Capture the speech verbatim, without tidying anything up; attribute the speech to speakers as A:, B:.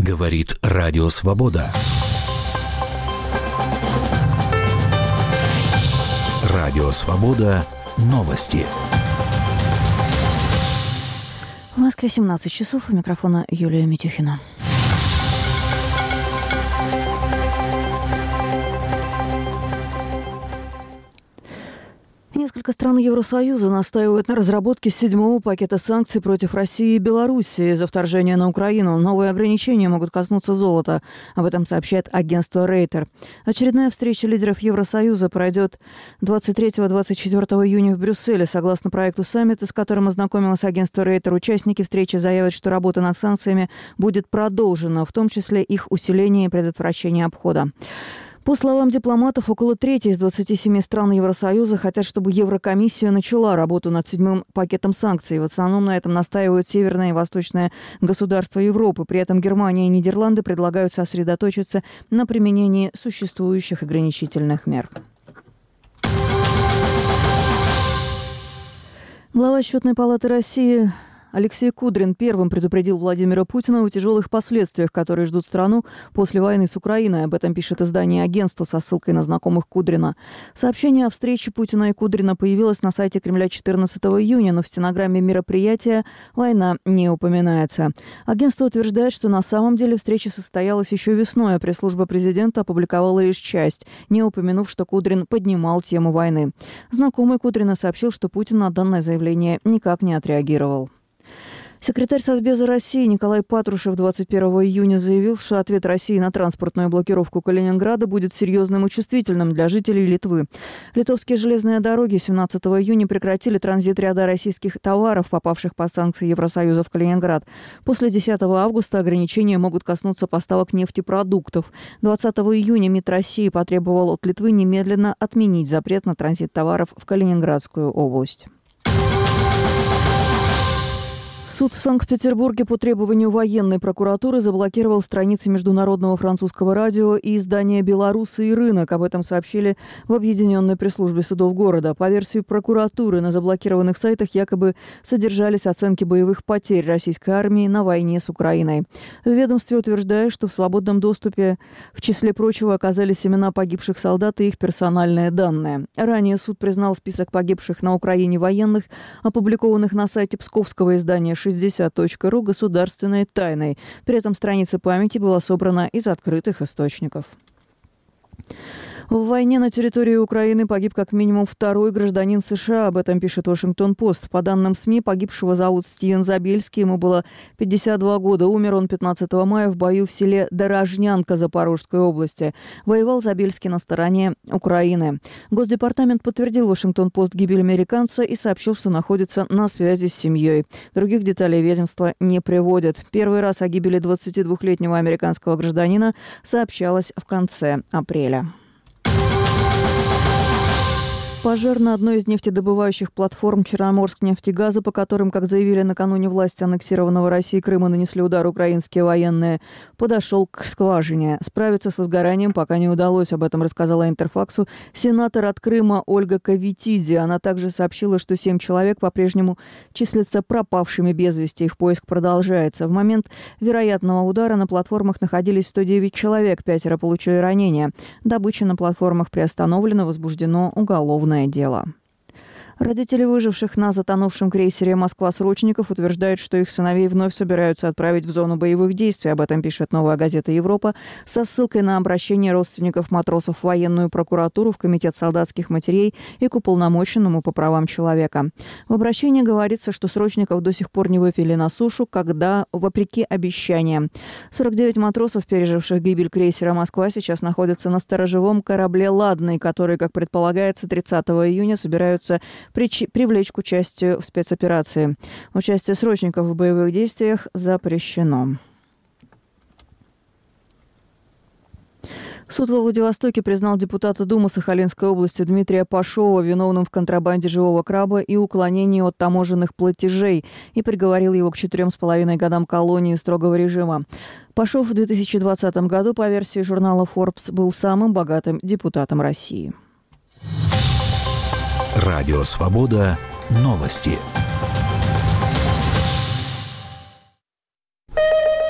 A: Говорит Радио Свобода. Радио Свобода. Новости.
B: В Москве семнадцать часов. У микрофона Юлия Митюхина. Несколько стран Евросоюза настаивают на разработке седьмого пакета санкций против России и Белоруссии за вторжение на Украину. Новые ограничения могут коснуться золота. Об этом сообщает агентство Рейтер. Очередная встреча лидеров Евросоюза пройдет двадцать третьего — двадцать четвёртого июня в Брюсселе. Согласно проекту саммита, с которым ознакомилось агентство Рейтер, участники встречи заявят, что работа над санкциями будет продолжена, в том числе их усиление и предотвращение обхода. По словам дипломатов, около трети из двадцати семи стран Евросоюза хотят, чтобы Еврокомиссия начала работу над седьмым пакетом санкций. В основном на этом настаивают северное и восточное государства Европы. При этом Германия и Нидерланды предлагают сосредоточиться на применении существующих ограничительных мер. Глава Счетной палаты России Алексей Кудрин первым предупредил Владимира Путина о тяжелых последствиях, которые ждут страну после войны с Украиной. Об этом пишет издание «Агентство» со ссылкой на знакомых Кудрина. Сообщение о встрече Путина и Кудрина появилось на сайте Кремля четырнадцатого июня, но в стенограмме мероприятия война не упоминается. Агентство утверждает, что на самом деле встреча состоялась еще весной, а пресс-служба президента опубликовала лишь часть, не упомянув, что Кудрин поднимал тему войны. Знакомый Кудрина сообщил, что Путин на данное заявление никак не отреагировал. Секретарь Совбеза России Николай Патрушев двадцать первого июня заявил, что ответ России на транспортную блокировку Калининграда будет серьезным и чувствительным для жителей Литвы. Литовские железные дороги семнадцатого июня прекратили транзит ряда российских товаров, попавших под санкции Евросоюза в Калининград. После десятого августа ограничения могут коснуться поставок нефтепродуктов. двадцатого июня МИД России потребовал от Литвы немедленно отменить запрет на транзит товаров в Калининградскую область. Суд в Санкт-Петербурге по требованию военной прокуратуры заблокировал страницы Международного французского радио и издания «Беларусы и рынок». Об этом сообщили в Объединенной пресс-службе судов города. По версии прокуратуры, на заблокированных сайтах якобы содержались оценки боевых потерь российской армии на войне с Украиной. В ведомстве утверждают, что в свободном доступе, в числе прочего, оказались имена погибших солдат и их персональные данные. Ранее суд признал список погибших на Украине военных, опубликованных на сайте псковского издания шестьдесят точка ру, государственной тайной. При этом страница памяти была собрана из открытых источников. В войне на территории Украины погиб как минимум второй гражданин США. Об этом пишет Вашингтон-Пост. По данным СМИ, погибшего зовут Стивен Забельский. Ему было пятьдесят два года. Умер он пятнадцатого мая в бою в селе Дорожнянка Запорожской области. Воевал Забельский на стороне Украины. Госдепартамент подтвердил Вашингтон-Пост гибель американца и сообщил, что находится на связи с семьей. Других деталей ведомство не приводит. Первый раз о гибели двадцатидвухлетнего американского гражданина сообщалось в конце апреля. Пожар на одной из нефтедобывающих платформ Черноморскнефтегаза, по которым, как заявили накануне власти аннексированного Россией Крыма, нанесли удар украинские военные, подошел к скважине. Справиться с возгоранием пока не удалось. Об этом рассказала Интерфаксу сенатор от Крыма Ольга Кавитиди. Она также сообщила, что семь человек по-прежнему числятся пропавшими без вести. Их поиск продолжается. В момент вероятного удара на платформах находились сто девять человек. Пятеро получили ранения. Добыча на платформах приостановлена. Возбуждено уголовное дело. Родители выживших на затонувшем крейсере «Москва-Срочников» утверждают, что их сыновей вновь собираются отправить в зону боевых действий. Об этом пишет «Новая газета Европа» со ссылкой на обращение родственников матросов в военную прокуратуру, в Комитет солдатских матерей и к уполномоченному по правам человека. В обращении говорится, что Срочников до сих пор не вывели на сушу, когда, вопреки обещаниям. сорок девять матросов, переживших гибель крейсера «Москва», сейчас находятся на сторожевом корабле «Ладный», который, как предполагается, тридцатого июня собираются привлечь к участию в спецоперации. Участие срочников в боевых действиях запрещено. Суд во Владивостоке признал депутата Думы Сахалинской области Дмитрия Пашова виновным в контрабанде живого краба и уклонении от таможенных платежей и приговорил его к четырем с половиной годам колонии строгого режима. Пашов в две тысячи двадцатом году, по версии журнала Forbes, был самым богатым депутатом России.
A: Радио Свобода. Новости.